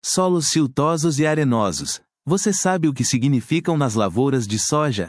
Solos siltosos e arenosos. Você sabe o que significam nas lavouras de soja?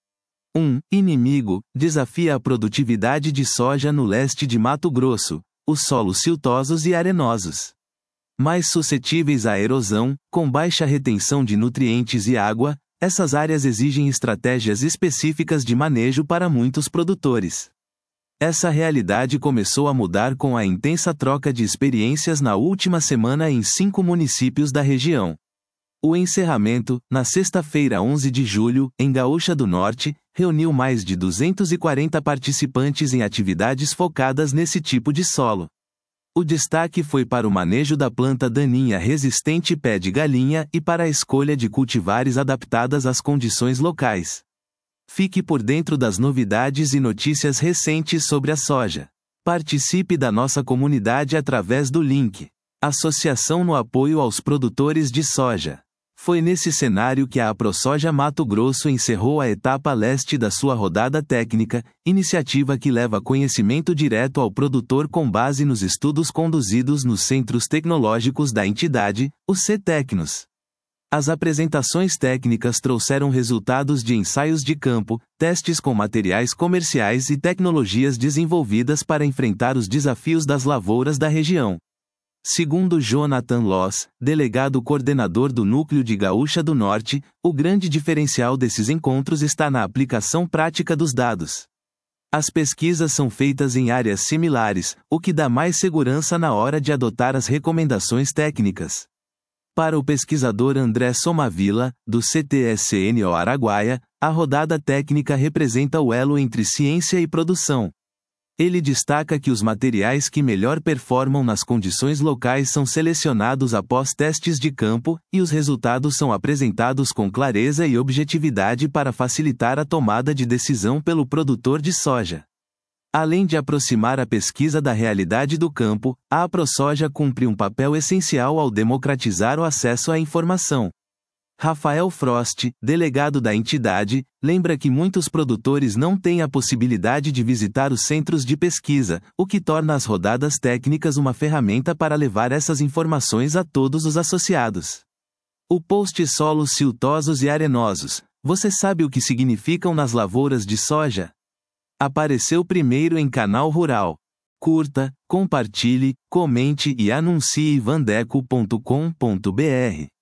1. Inimigo, desafia a produtividade de soja no leste de Mato Grosso, os solos siltosos e arenosos. Mais suscetíveis à erosão, com baixa retenção de nutrientes e água, essas áreas exigem estratégias específicas de manejo para muitos produtores. Essa realidade começou a mudar com a intensa troca de experiências na última semana em 5 municípios da região. O encerramento, na sexta-feira 11 de julho, em Gaúcha do Norte, reuniu mais de 240 participantes em atividades focadas nesse tipo de solo. O destaque foi para o manejo da planta daninha resistente pé de galinha e para a escolha de cultivares adaptadas às condições locais. Fique por dentro das novidades e notícias recentes sobre a soja. Participe da nossa comunidade através do link Associação no apoio aos produtores de soja. Foi nesse cenário que a AproSoja Mato Grosso encerrou a etapa leste da sua rodada técnica, iniciativa que leva conhecimento direto ao produtor com base nos estudos conduzidos nos centros tecnológicos da entidade, os CTecnos. As apresentações técnicas trouxeram resultados de ensaios de campo, testes com materiais comerciais e tecnologias desenvolvidas para enfrentar os desafios das lavouras da região. Segundo Jonathan Loss, delegado coordenador do Núcleo de Gaúcha do Norte, o grande diferencial desses encontros está na aplicação prática dos dados. As pesquisas são feitas em áreas similares, o que dá mais segurança na hora de adotar as recomendações técnicas. Para o pesquisador André Somavila, do CTSNO Araguaia, a rodada técnica representa o elo entre ciência e produção. Ele destaca que os materiais que melhor performam nas condições locais são selecionados após testes de campo, e os resultados são apresentados com clareza e objetividade para facilitar a tomada de decisão pelo produtor de soja. Além de aproximar a pesquisa da realidade do campo, a AproSoja cumpre um papel essencial ao democratizar o acesso à informação. Rafael Frost, delegado da entidade, lembra que muitos produtores não têm a possibilidade de visitar os centros de pesquisa, o que torna as rodadas técnicas uma ferramenta para levar essas informações a todos os associados. O post Solos siltosos e arenosos. Você sabe o que significam nas lavouras de soja? Apareceu primeiro em Canal Rural. Curta, compartilhe, comente e anuncie vandeco.com.br.